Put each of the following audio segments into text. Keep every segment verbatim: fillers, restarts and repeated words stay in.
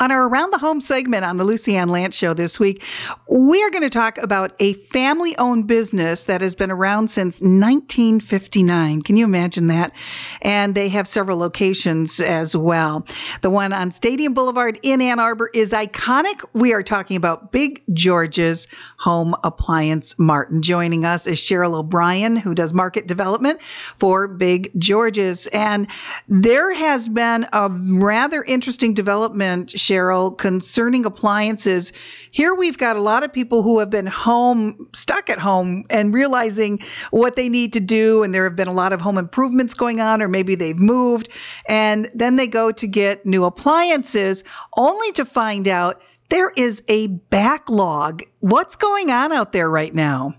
On our Around the Home segment on the Lucy Ann Lance Show this week, we are going to talk about a family-owned business that has been around since nineteen fifty-nine. Can you imagine that? And they have several locations as well. The one on Stadium Boulevard in Ann Arbor is iconic. We are talking about Big George's Home Appliance Mart. And joining us is Cheryl O'Brien, who does market development for Big George's. And there has been a rather interesting development, Cheryl, concerning appliances. Here we've got a lot of people who have been home, stuck at home, and realizing what they need to do. And there have been a lot of home improvements going on, or maybe they've moved. And then they go to get new appliances, only to find out there is a backlog. What's going on out there right now?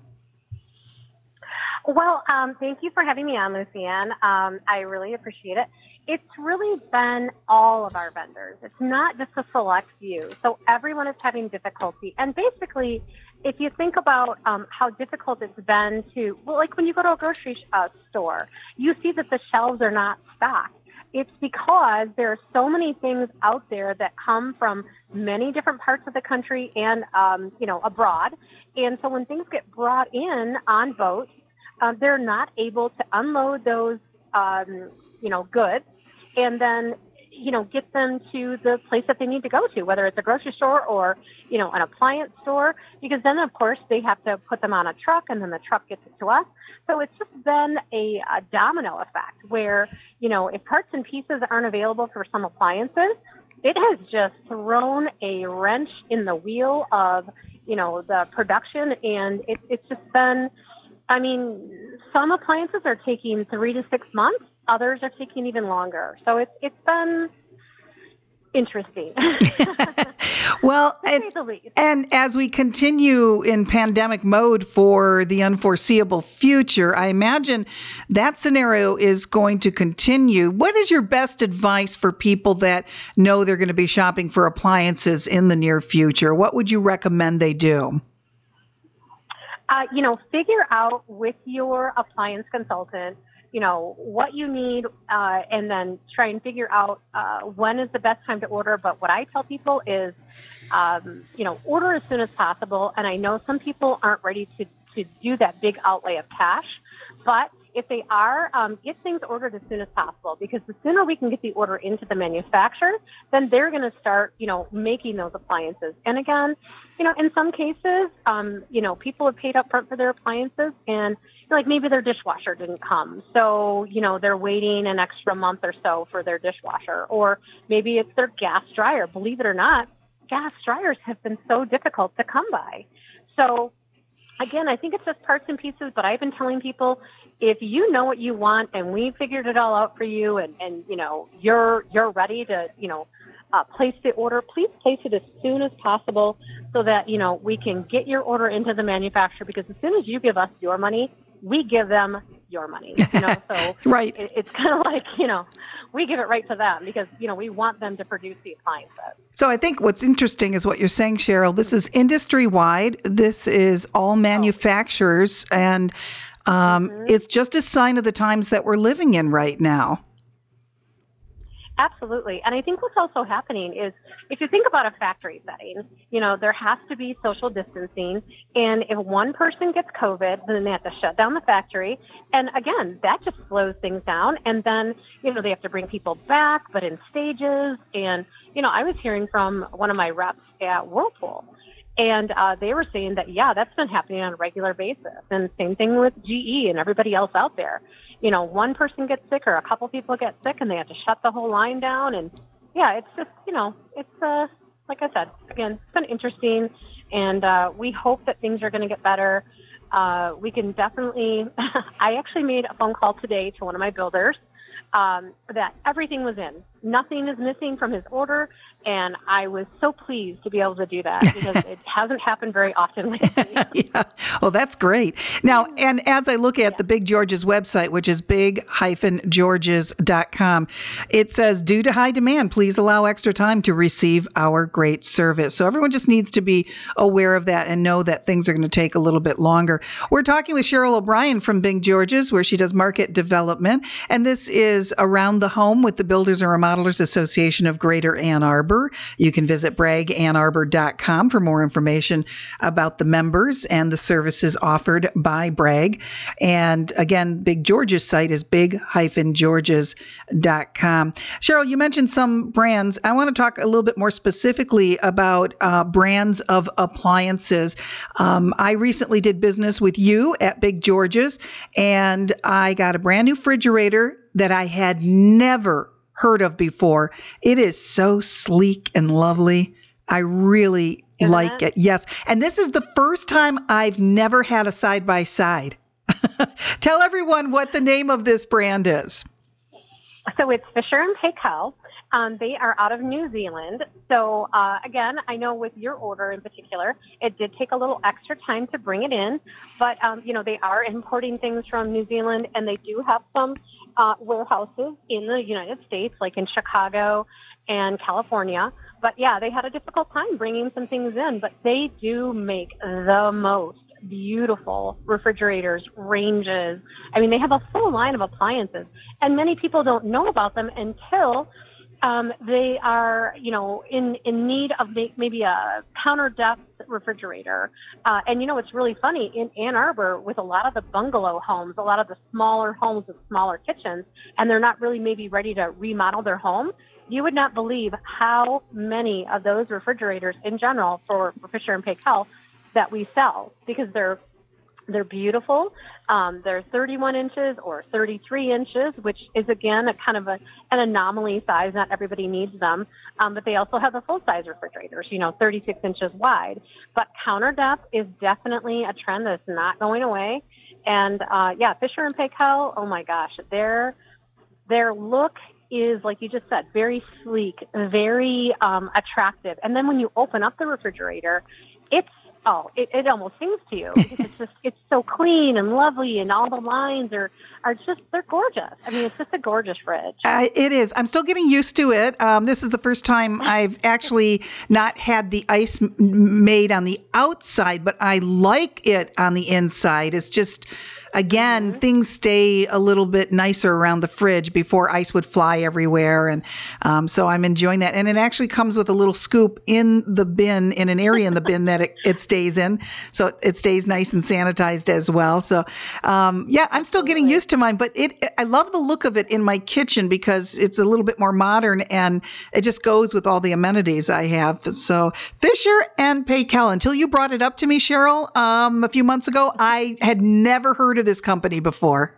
Well, um, thank you for having me on, Lucy Ann. Um, I really appreciate it. It's really been all of our vendors. It's not just a select few. So everyone is having difficulty. And basically, if you think about um, how difficult it's been to, well, like when you go to a grocery uh, store, you see that the shelves are not stocked. It's because there are so many things out there that come from many different parts of the country and, um, you know, abroad. And so when things get brought in on boats, uh, they're not able to unload those, um, you know, goods and then, you know, get them to the place that they need to go to, whether it's a grocery store or, you know, an appliance store, because then, of course, they have to put them on a truck and then the truck gets it to us. So it's just been a, a domino effect where, you know, if parts and pieces aren't available for some appliances, it has just thrown a wrench in the wheel of, you know, the production. And it, it's just been, I mean, some appliances are taking three to six months. Others are taking even longer. So it's it's been interesting. Well, and, and as we continue in pandemic mode for the unforeseeable future, I imagine that scenario is going to continue. What is your best advice for people that know they're going to be shopping for appliances in the near future? What would you recommend they do? Uh, you know, figure out with your appliance consultant, you know, what you need, uh, and then try and figure out uh, when is the best time to order. But what I tell people is, um, you know, order as soon as possible. And I know some people aren't ready to, to do that big outlay of cash, but if they are, um, get things ordered as soon as possible, because the sooner we can get the order into the manufacturer, then they're going to start, you know, making those appliances. And again, you know, in some cases, um, you know, people have paid up front for their appliances, and like maybe their dishwasher didn't come. So, you know, they're waiting an extra month or so for their dishwasher, or maybe it's their gas dryer. Believe it or not, gas dryers have been so difficult to come by. So again, I think it's just parts and pieces, but I've been telling people, if you know what you want and we figured it all out for you, and, and you know, you're you're ready to, you know, uh, place the order, please place it as soon as possible so that, you know, we can get your order into the manufacturer, because as soon as you give us your money, we give them your money, you know, so right. it, it's kind of like, you know, we give it right to them because, you know, we want them to produce the appliances. So I think what's interesting is what you're saying, Cheryl. This is industry-wide. This is all manufacturers, oh. and um, mm-hmm. it's just a sign of the times that we're living in right now. Absolutely. And I think what's also happening is, if you think about a factory setting, you know, there has to be social distancing. And if one person gets COVID, then they have to shut down the factory. And again, that just slows things down. And then, you know, they have to bring people back, but in stages. And, you know, I was hearing from one of my reps at Whirlpool, and uh, they were saying that, yeah, that's been happening on a regular basis. And same thing with G E and everybody else out there. You know, one person gets sick or a couple people get sick and they have to shut the whole line down. And yeah, it's just, you know, it's, uh, like I said, again, it's been interesting, and uh, we hope that things are going to get better. Uh, we can definitely, I actually made a phone call today to one of my builders um, that everything was in. Nothing is missing from his order, and I was so pleased to be able to do that, because it hasn't happened very often lately. Yeah. Well, that's great. Now, and as I look at yeah. the Big George's website, which is big dash georges dot com, it says, due to high demand, please allow extra time to receive our great service. So everyone just needs to be aware of that and know that things are going to take a little bit longer. We're talking with Cheryl O'Brien from Big George's, where she does market development, and this is Around the Home with the Builders and Remodelers Remodelers Association of Greater Ann Arbor. You can visit bragg ann arbor dot com for more information about the members and the services offered by Bragg. And again, Big George's site is big dash georges dot com. Cheryl, you mentioned some brands. I want to talk a little bit more specifically about uh, brands of appliances. Um, I recently did business with you at Big George's, and I got a brand new refrigerator that I had never heard of before. It is so sleek and lovely. I really Isn't like it? it. Yes. And this is the first time I've never had a side by side. Tell everyone what the name of this brand is. So it's Fisher and Paykel. Um, they are out of New Zealand. So uh, again, I know with your order in particular, it did take a little extra time to bring it in, but um, you know, they are importing things from New Zealand, and they do have some uh, warehouses in the United States, like in Chicago and California. But yeah, they had a difficult time bringing some things in, but they do make the most beautiful refrigerators, ranges. I mean, they have a full line of appliances, and many people don't know about them until um, they are, you know, in, in need of may- maybe a counter depth refrigerator. Uh, and, you know, it's really funny in Ann Arbor with a lot of the bungalow homes, a lot of the smaller homes with smaller kitchens, and they're not really maybe ready to remodel their home. You would not believe how many of those refrigerators in general for, for Fisher and Paykel that we sell, because they're they're beautiful. Um, they're thirty-one inches or thirty-three inches, which is again a kind of a, an anomaly size. Not everybody needs them, um, but they also have the full size refrigerators, you know, thirty-six inches wide. But counter depth is definitely a trend that's not going away. And uh, yeah, Fisher and Paykel, oh my gosh, their their look is, like you just said, very sleek, very um, attractive. And then when you open up the refrigerator, it's Oh, it, it almost sings to you, because it's just, it's so clean and lovely, and all the lines are, are just, they're gorgeous. I mean, it's just a gorgeous fridge. Uh, it is. I'm still getting used to it. Um, this is the first time I've actually not had the ice m- made on the outside, but I like it on the inside. It's just, again, mm-hmm. things stay a little bit nicer around the fridge before ice would fly everywhere. And um, so I'm enjoying that. And it actually comes with a little scoop in the bin, in an area in the bin that it, it stays in. So it stays nice and sanitized as well. So um, yeah, I'm still getting used to mine, but it, I love the look of it in my kitchen because it's a little bit more modern, and it just goes with all the amenities I have. So Fisher and Paykel, until you brought it up to me, Cheryl, um, a few months ago, I had never heard of this company before.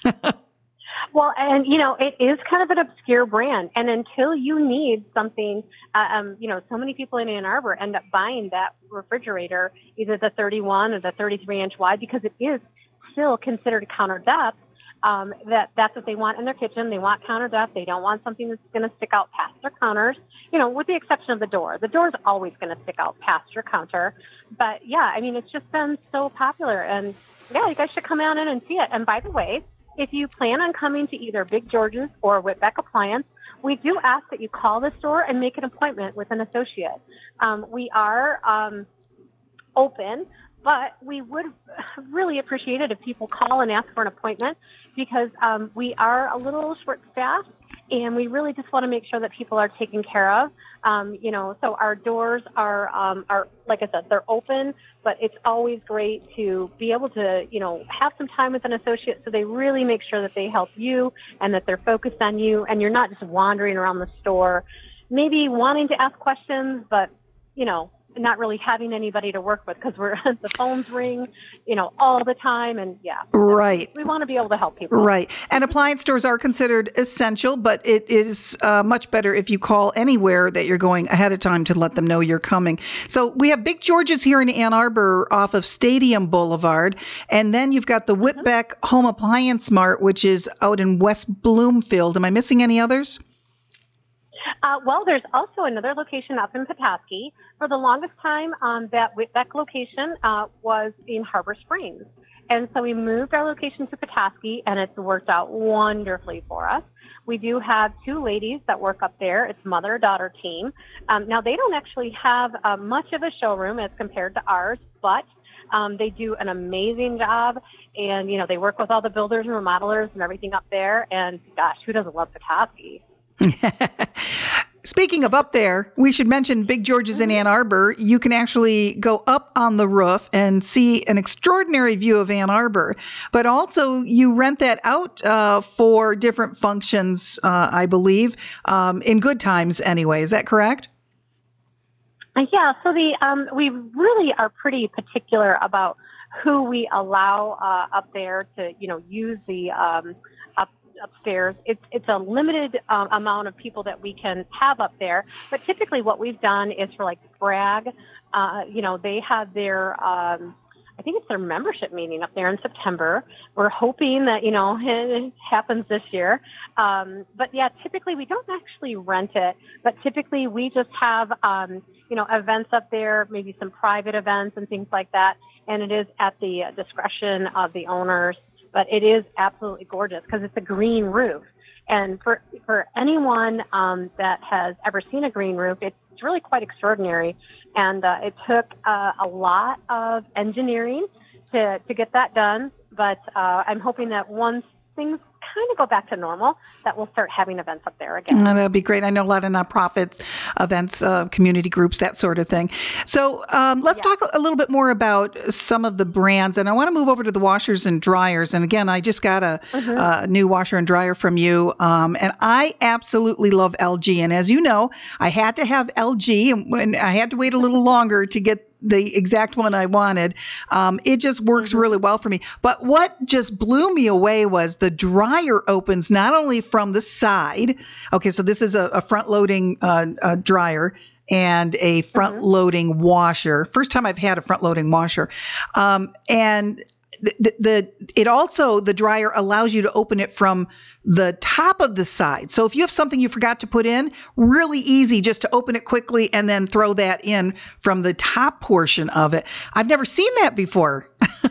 Well, and, you know, it is kind of an obscure brand. And until you need something, uh, um, you know, so many people in Ann Arbor end up buying that refrigerator, either the thirty-one or the thirty-three inch wide, because it is still considered counter depth. Um, that that's what they want in their kitchen. They want counter depth. They don't want something that's going to stick out past their counters, you know, with the exception of the door. The door is always going to stick out past your counter. But yeah, I mean, it's just been so popular, and yeah, you guys should come out in and see it. And by the way, if you plan on coming to either Big George's or Whitbeck Appliance, we do ask that you call the store and make an appointment with an associate. Um, we are um, open, but we would really appreciate it if people call and ask for an appointment, because um, we are a little short-staffed, and we really just want to make sure that people are taken care of. Um, you know, so our doors are, um, are, like I said, they're open, but it's always great to be able to, you know, have some time with an associate so they really make sure that they help you and that they're focused on you, and you're not just wandering around the store, maybe wanting to ask questions, but, you know, not really having anybody to work with, because we're the phones ring, you know, all the time. And yeah, right. We want to be able to help people. Right. And appliance stores are considered essential, but it is uh, much better if you call anywhere that you're going ahead of time to let them know you're coming. So we have Big George's here in Ann Arbor off of Stadium Boulevard. And then you've got the Whitbeck mm-hmm. Home Appliance Mart, which is out in West Bloomfield. Am I missing any others? Uh, well, there's also another location up in Petoskey. For the longest time, um, that Whitbeck location uh, was in Harbor Springs. And so we moved our location to Petoskey, and it's worked out wonderfully for us. We do have two ladies that work up there. It's mother-daughter team. Um, now, they don't actually have uh, much of a showroom as compared to ours, but um, they do an amazing job. And, you know, they work with all the builders and remodelers and everything up there. And, gosh, who doesn't love Petoskey? Speaking of up there, we should mention Big George's in Ann Arbor. You can actually go up on the roof and see an extraordinary view of Ann Arbor. But also, you rent that out uh, for different functions, uh, I believe, um, in good times anyway. Is that correct? Yeah, so the um, we really are pretty particular about who we allow uh, up there to, you know, use the um, up upstairs. It's it's a limited um, amount of people that we can have up there. But typically, what we've done is for like Bragg, uh, you know, they have their um, I think it's their membership meeting up there in September. We're hoping that, you know, it happens this year. Um, but yeah, typically we don't actually rent it, but typically we just have, um, you know, events up there, maybe some private events and things like that. And it is at the discretion of the owners, but it is absolutely gorgeous because it's a green roof. And for, for anyone um, that has ever seen a green roof, it's really quite extraordinary. And uh, it took uh, a lot of engineering to, to get that done. But uh, I'm hoping that once things kind of go back to normal, that we'll start having events up there again. That'd be great. I know a lot of nonprofits, events, uh, community groups, that sort of thing. So um, let's yeah. talk a little bit more about some of the brands. And I want to move over to the washers and dryers. And again, I just got a, mm-hmm. a new washer and dryer from you. Um, and I absolutely love L G. And as you know, I had to have L G, and when I had to wait a little longer to get the exact one I wanted. Um, it just works mm-hmm. really well for me. But what just blew me away was the dryer opens not only from the side. Okay, so this is a, a front-loading uh, uh, dryer and a front-loading mm-hmm. washer. First time I've had a front-loading washer. Um, and the, the it also, the dryer allows you to open it from the top of the side. So if you have something you forgot to put in, really easy just to open it quickly and then throw that in from the top portion of it. I've never seen that before.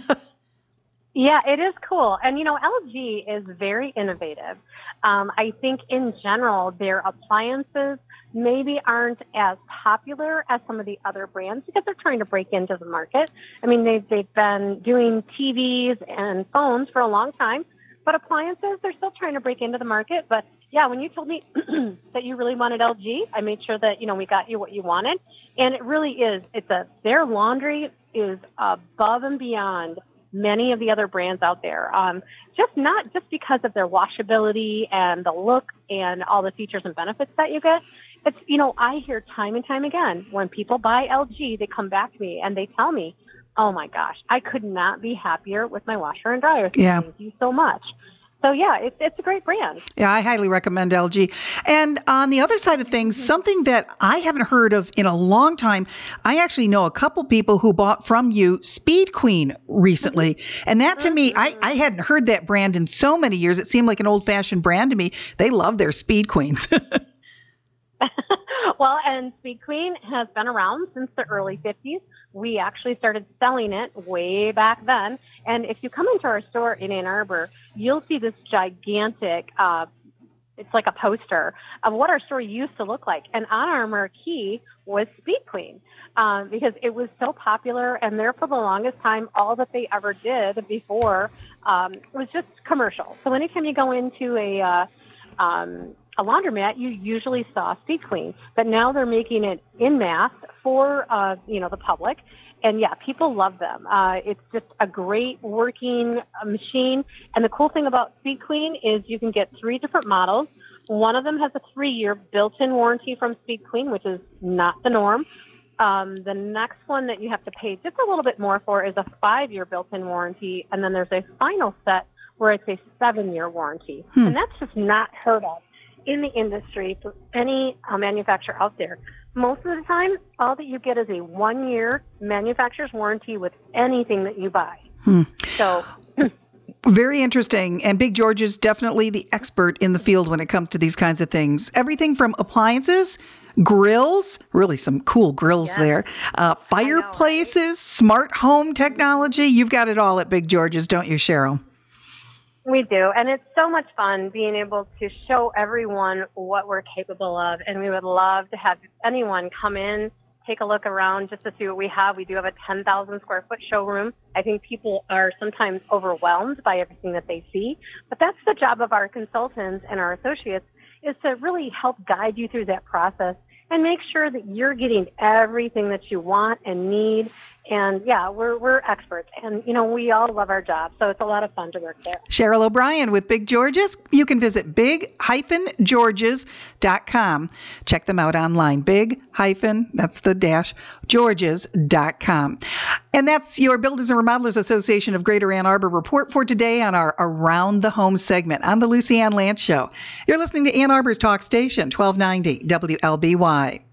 Yeah, it is cool. And, you know, L G is very innovative. Um, I think in general, their appliances maybe aren't as popular as some of the other brands because they're trying to break into the market. I mean, they've, they've been doing T Vs and phones for a long time, but appliances, they're still trying to break into the market. But yeah, when you told me that you really wanted L G, I made sure that, you know, we got you what you wanted. And it really is, it's a, their laundry is above and beyond many of the other brands out there. Um, just not just because of their washability and the look and all the features and benefits that you get. It's, you know, I hear time and time again, when people buy L G, they come back to me and they tell me, oh my gosh, I could not be happier with my washer and dryer. Yeah. Thank you so much. So yeah, it's it's a great brand. Yeah, I highly recommend L G. And on the other side of things, something that I haven't heard of in a long time, I actually know a couple people who bought from you Speed Queen recently. And that to me, I, I hadn't heard that brand in so many years. It seemed like an old-fashioned brand to me. They love their Speed Queens. Well, and Speed Queen has been around since the early fifties. We actually started selling it way back then. And if you come into our store in Ann Arbor, you'll see this gigantic, uh, it's like a poster of what our store used to look like. And on our marquee was Speed Queen um, because it was so popular. And there for the longest time, all that they ever did before um, was just commercial. So anytime you go into a... Uh, um, a laundromat, you usually saw Speed Queen, but now they're making it in mass for, uh, you know, the public. And yeah, people love them. Uh, it's just a great working uh, machine. And the cool thing about Speed Queen is you can get three different models. One of them has a three-year built-in warranty from Speed Queen, which is not the norm. Um, the next one that you have to pay just a little bit more for is a five-year built-in warranty. And then there's a final set where it's a seven-year warranty. Hmm. And that's just not heard of in the industry for any uh, manufacturer out there. Most of the time, all that you get is a one-year manufacturer's warranty with anything that you buy. Hmm. So, very interesting. And Big George is definitely the expert in the field when it comes to these kinds of things. Everything from appliances, grills, really some cool grills yes. there, uh, fireplaces, know, right? Smart home technology. You've got it all at Big George's, don't you, Cheryl? We do, and it's so much fun being able to show everyone what we're capable of, and we would love to have anyone come in, take a look around just to see what we have. We do have a ten thousand square foot showroom. I think people are sometimes overwhelmed by everything that they see, but that's the job of our consultants and our associates is to really help guide you through that process and make sure that you're getting everything that you want and need. And yeah, we're we're experts, and you know we all love our job, so it's a lot of fun to work there. Cheryl O'Brien with Big George's. You can visit big dash georges dot com. Check them out online. Big hyphen, that's the dash, georges dot com. And that's your Builders and Remodelers Association of Greater Ann Arbor report for today on our Around the Home segment on the Lucy Ann Lance Show. You're listening to Ann Arbor's Talk Station, twelve ninety W L B Y.